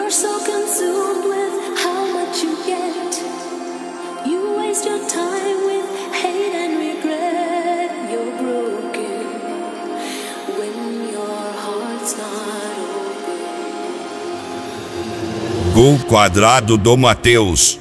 You're so consumed with how much you get. You waste your time with hate and regret. You're broken when your heart's not open. Gol quadrado do Matheus.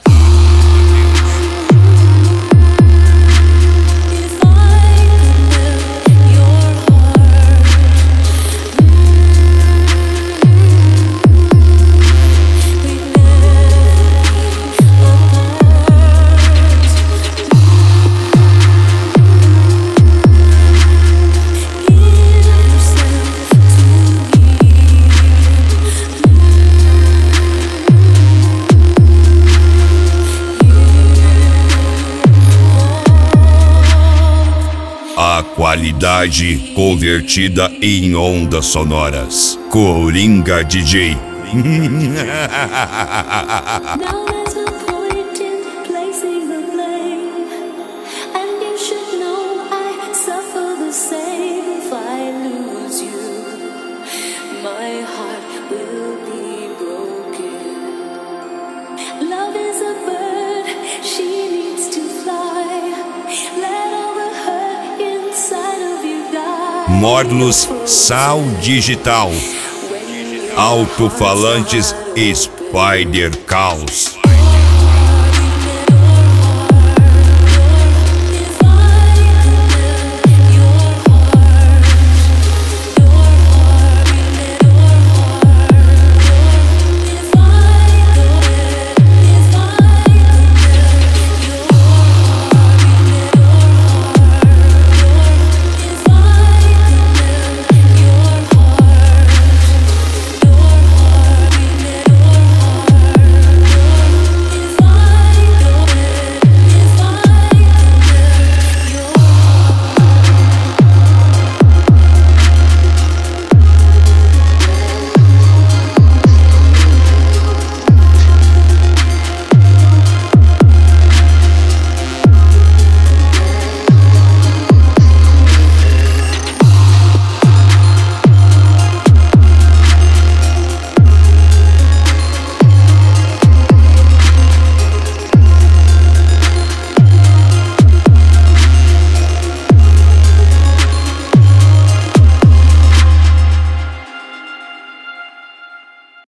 A qualidade convertida em ondas sonoras. Coringa DJ. Now there's no point in placing the blame, and you should know I suffer the same. If I lose you, my heart will be broken. Love is a bird, she needs to fly. Let all the hurt inside of you die. Módulos Sal Digital. Alto-falantes Spider Caos.